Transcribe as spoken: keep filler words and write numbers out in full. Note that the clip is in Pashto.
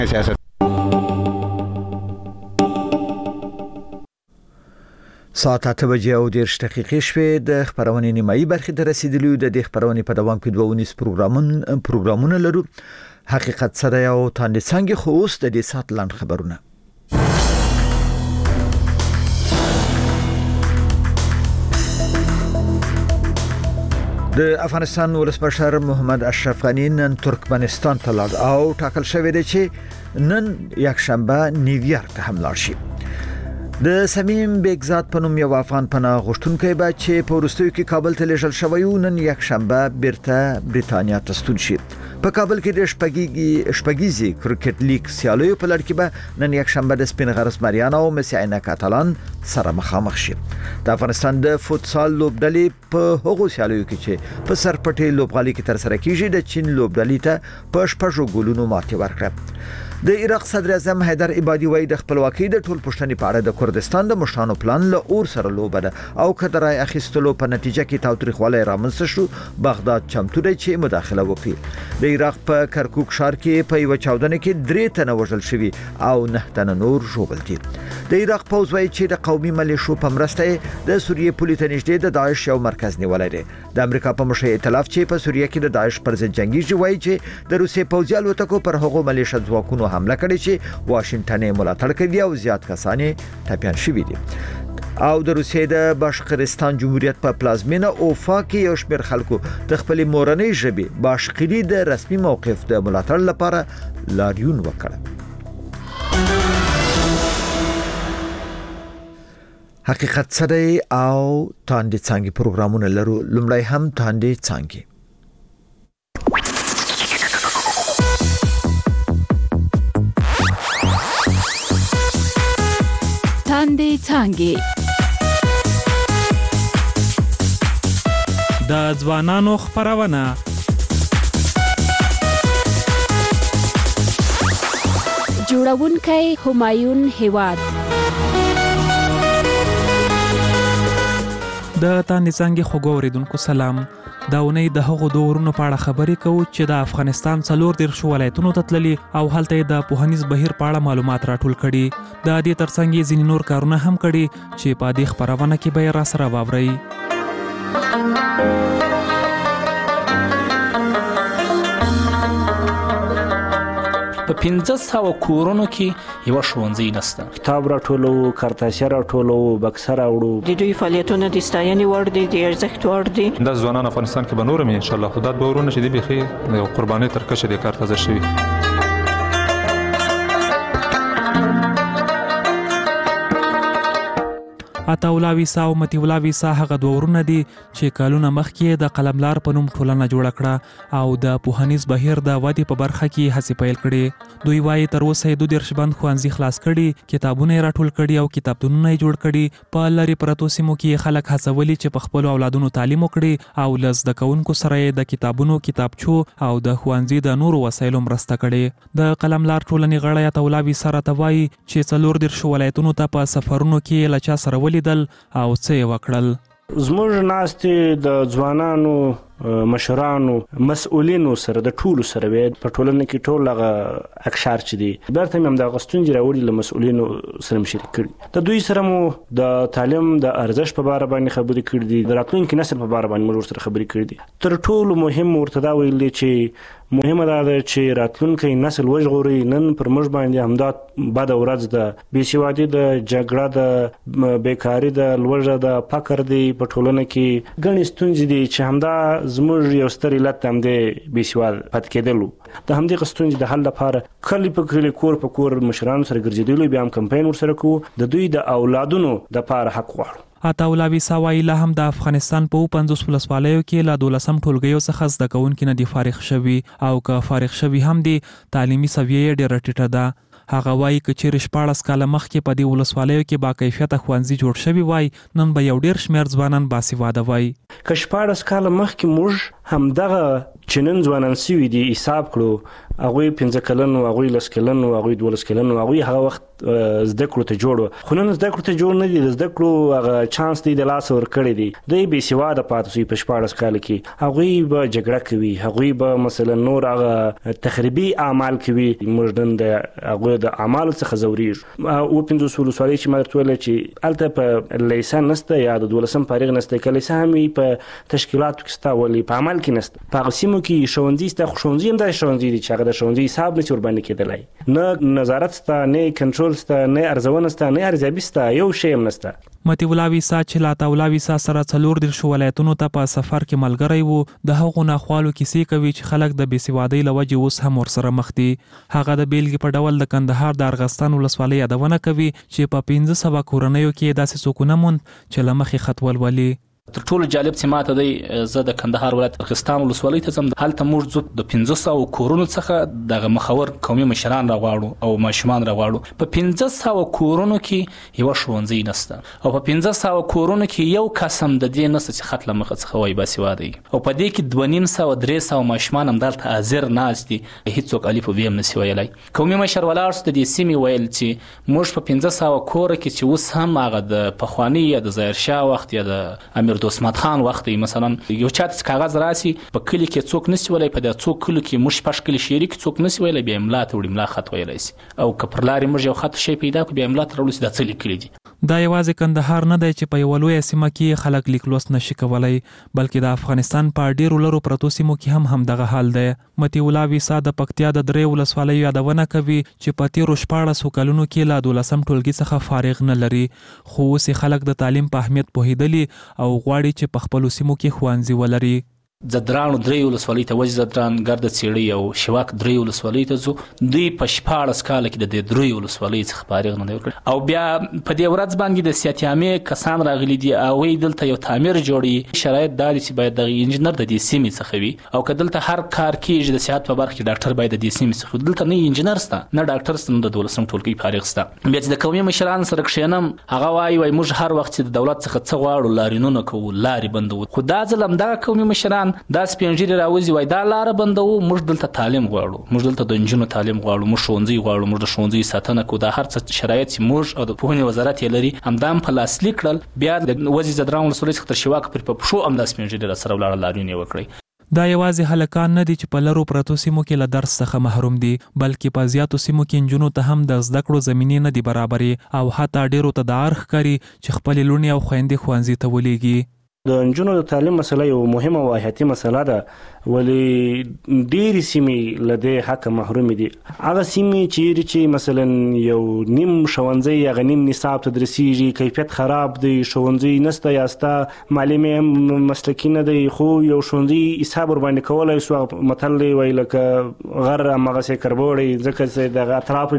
سیاست ساعت اته بجې او دېرش دقیقې شوې د خبرونې نیمایي برخې ته رسیدلو. د دې خبرونې په دوام کې دوه ونیس پروګرامونه پروګرامونه لرو. حقیقت سره یو تاندې څنګه خو اوس د دې سات لاند خبرونه. د افغانستان ولسمشر محمد اشرف غنی نن ترکمنستان ته لاړ او ټاکل شوی دی چې نن یکشنبه نیویارک ته هم لاړ شي. د سمیم بیگزاد په نوم یو افغان پناه غوښتونکی به چې په وروستیو کې کابل ته لیږل شوی و نن یکشنبه بیرته بریتانیا ته ستون شي. په کابل کې د شپږیزي شپږیزي کرکټ لیګ سیالیو په لړ کې به نن یکشنبه د سپین غرس مریانا او مسعینه کاتالان سره مخامخ شي. د افغانستان د فوتسال لوبډلې په هغو سیالیو کې چې په سرپټي لوبغالي کې تر سره کیږي د چین لوبډلې ته په شپږو ګولونو ماتې ورکړه. د عراق صدر اعظم حیدر عبادي وایي د خپلواکۍ د ټول پښتني په اړه د کردستان د مشرانو پلان له اور سره لوبه ده او کدرای اخیستلو په نتیجه کې تاوتریخوالی رامنځته شو. بغداد چمتو دی چې مداخله وکړي. د عراق په کرکوک ښار کې په یو چاودنه کې درې تنه وژل شوي او نه تنه نور ژوبل دي. د عراق پوځ وایي چې د قومي ملیشو په مرسته د سوریې پولې ته نږدې د داعش یو مرکز نیولی دی. د امریکا په مشر ائتلاف چې په سوریه کې د داعش پر ضد جنگیږي وایي چې د روسیې پوځي الوتکو پر هغو ملیشه ځواکونو حمله کړې چې واشنگټن یې ملاتړ کوي او زیات کسان ټپیان شوي دي. او د روسیې د باشقرستان جمهوریت په پلازمینه اوفا کې یو شمېر خلکو د خپل مورنۍ ژبې باشقري د رسمي موقف د ملاتړ لپاره لاریون وکړ. حقیقت سره او تاندې څنګه پروګرامونه لرو. لومړی هم تاندې څنګه تاندې څنګه د ځوانانو خبرونه جوړونکی همایون هیواد. د تاندې څنګه خوږو اوریدونکو سلام. دا ونی د هغو دوه ورونو په اړه خبرې کوو چې د افغانستان څلور دیرش ولایتونو ته تللي او هلته د پوهنیز بهیر په اړه معلومات راټول کړي. د دې ترڅنګ ځینې نور کارونه هم کړي چې په دې خبرونه کې به را سره واورئ. په پنځه سوه کورونو کې یو ښوونځی نشته. کتاب راټولو، کارتاسیه راټولو، بکسه راوړو. د دوی فعالیتونه د ستاینې وړ دي، د ارزښت وړ دي. د ځوانان افغانستان کې به نور هم ان شاء الله خدای به ورونه چې دی بخي د قرباني تر کشه د کار تازه شوی. عطاولا ویسا او متیولا ویسا هغه دوه ورونه دي چې کلونه مخکې د قلملار په نوم ټولنه جوړه کړه او د پوهنیز بهیر د ودې په برخه کې هڅې پیل کړې. دوی وایي تر اوسه یې دوه دیرش بند ښوونځي خلاص کړي، کتابونه یې راټول کړي او کتابتونونه یې جوړ کړي. په لرې پرتو سیمو کې خلک هڅولي چې په خپلو اولادونو تعلیم وکړي او له زده کوونکو سره یې د کتابونو، کتابچو او د ښوونځي د نورو وسایلو مرسته کړې. د قلملار ټولنې غړی عطاولا ویسا راته وایي چې څلور دیرش ولایتونو ته په سفرونو کې له چا سره ولیدل او څه یې وکړل. زموږ ناستې د ځوانانو، مشرانو، مسؤلینو سره د ټولو سره وي په ټولنه کې ټول هغه اکشار چې دي برته هم د غستونجې راوړي له مسؤلینو سره مشرک کړي. د دوی سره مو د تعلیم د ارزښت په اړه باندې خبرې کړې دي، د راتلونکي نسل په اړه باندې موږ سره خبرې کړې دي. تر ټولو مهم ورته دا ویل دي چې مهمه ده چې راتلونکي نسل وژغوري. نن پر موږ باندې همدا بد ورځ ده، بې سوادي ده، جګړه ده، بیکاري ده، لوږه ده، فقر دی په ټولنه کې. ګڼې ستونزې دي چې همدا زموږ یو ستر علت هم دی بې سواد پاتې کېدلو. د همدې ستونزې د حل لپاره کلی په کلی، کور په کور مشرانو سره ګرځېدلو، بیا هم کمپاین ورسره کوو. د دوی د اولادونو دپاره حق غواړو. عطاولا ویسا وایي لا هم د افغانستان په پنځوس ولسوالیو کې له دولسم ټولګیو څخه زده کوونکي نه دي فارغ شوي او که فارغ شوي هم دي تعلیمي سویه یې ډېره ټیټه ده. هغه وایي که چیرې شپاړس کاله مخکې په دې ولسوالیو کې با کیفیته ښوونځي جوړ شوي وای نن به یو ډېر شمېر ځوانان باسواده وای. که شپاړس کاله مخکې موږ همدغه چې نن ځوانان سوي دي حساب کړو هغوی پنځه کلن و، هغوی لس کلن و، هغوی دولس کلن و، هغوی هغه وخت زده کړو ته جوړ و. خو نن زده کړو ته جوړ نه دي. د زده کړو هغه چانس دی د لاسه ورکړی دی. دوی بې سواده پاتې شوي په شپاړس کاله کې. هغوی به جګړه کوي، هغوی به مثلا نور هغه تخریبي اعمال کوي. موږ نن د هغوی د اعمالو څخه ځورېږو. اووه پنځوس ولسوالۍ چې ما درته ویله چې هلته په لیسه نشته یا د دولسم فارغ نشته. که لیسه هم وي په تشکیلاتو کې شته ولې په عمل کې نشته. په هغه سیمو کې ښوونځي شته، خو ښوونځي هم داسې ښوونځي دي چې هغه د ښوونځي حساب نشي ورباندې کېدلی. نه نظارت شته، نه کنټرول شته، نه ارزونه شته، نه ارزیابي شته، یو شی هم نشته. متی الله ویسا چې لا تعالی ویسا سره څلور دېرشو ولایتونو ته په سفر کې ملګری وو، د هغو ناخوالو کیسې کوي چې خلک د بېسوادۍ له وجې اوس هم ورسره مخ دي. هغه د بیلګې په ډول د کندهار د ارغستان ولسوالۍ یادونه کوي چې په پنځه سوه کورنیو کې داسې څوک ونه موند چې له مخې خط ولولي. تر ټولو جالب چې ماته دی، زه د کندهار ولایت ارغستان ولسوالۍ ته ځم. هلته موږ ځو د پنځه سوه کورونو څخه دغه مخور قومي مشران راغواړو او ماشومان راغواړو. په پنځه سوه کورونو کې یوه ښوونځی نشته، او په پنځه سوه کورونو کې یو کس هم د دې نشته چې خط له مخه څخه وایي باسواده وي. او په دې کې دوه نیم سوه درې سوه ماشومان همدلته حاضر ناست دي، هېڅوک الف و ب هم نشي ویلی. قومي مشر ولاړ شو د دې سیمې ویل چې موږ په پنځه سوه کوره کې چې اوس هم هغه د پخواني یا د ظاهرشاه وخت یا د امیر دوست محمد خان وخت مثلا یو چاته کاغذ راسي په کلی کې څوک نشي ویلی، په دې څوک کلو کې موږ شپږ کلي شریک څوک نشي ویلی، بیا املا ته وړي، املا خط ویلی شي. او که پر لارې موږ یو خط شی پیدا کړو بیا املا ته راوړو چې دا څه لیکلي دي. دا یوازې کندهار نه دی چې په یوه لویه سیمه کې خلک لیک لوست نشي کولی، بلکې د افغانستان په ډېرو لرو پرتو سیمو کې هم همدغه حال دی. متی الله ویسا د پکتیا د درې ولسوالیو یادونه کوي چې په تېرو شپاړسو کلونو کې له دولسم ټولګي څخه فارغ نه لري، خو اوس خلک د تعلیم په اهمیت پوهېدلي او غواړي چې په خپلو سیمو کې ښوونځي ولري. زدران درې ولسوالۍ ته وجه زدران ګرده څېړۍ او شواک درې ولسوالۍ ته ځو. دوی په شپاړس کاله کې د دې درې ولسوالۍ څخه فارغ نه دی ورکړی. او بیا په دې ورځ باندې د سیات عامې کسان راغلي دي، هغوی دلته یو تعمیر جوړوي. شرایط دا دي چې باید دغه انجینر د دې سیمې څخه وي، او که دلته هر کار کېږي د صحت په برخه کې ډاکټر باید د دې سیمې څخه وي. دلته نه انجینر شته، نه ډاکټر شته، نه د دولسم ټولګي فارغ شته. بیا چې د قومي مشرانو سره کښېنم، هغه وایي وایي موږ هر وخت چې د دولت څخه څه غواړو لارینونه کوو، لارې بندوو. خو دا ځل همدغه قومي مشران دا سپین ږیري راوځي وایي دا لاره بندوو، موږ دلته تعلیم غواړو، موږ دلته د نجونو تعلیم غواړو، موږ ښوونځي غواړو، موږ د ښوونځي ساتنه کوو. دا هر څه شرایط چې موږ او د پوهنې وزارت یې لري همدا هم په لاسلیک کړل. بیا د وزې زدران ولسوالۍ څخه تر شواک پورې په پښو همدا سپین ږیري راسره ولاړل، لاریون یې وکړئ. دا یوازې هلکان نه دي چې په لرو پرتو سیمو کې له درس څخه محروم دي، بلکې په زیاتو سیمو کې نجونو ته هم د زده کړو زمینې نه دي برابرې، او حتی ډېرو ته دا اړ ښکاري چې خپلې لوڼې او خویندې ښوونځي ته ولېږي. د نجونو د تعلیم مسله یو مهمه او حیاتي مسله ده، ولې ډېرې سیمې له دې حقه محرومې دي. هغه سیمې چیرې چې مثلا یو نیم ښوونځی هغه نیم نصاب تدریسیږي، کیفیت خراب دی، ښوونځی نشته یا سته، معلم هم مسلکي نه دی، خو یو ښوونځي حساب ورباندې کولی شو. متل دی وایي لکه غر هماغسې کربوړی، ځکه چې دغه اطرافو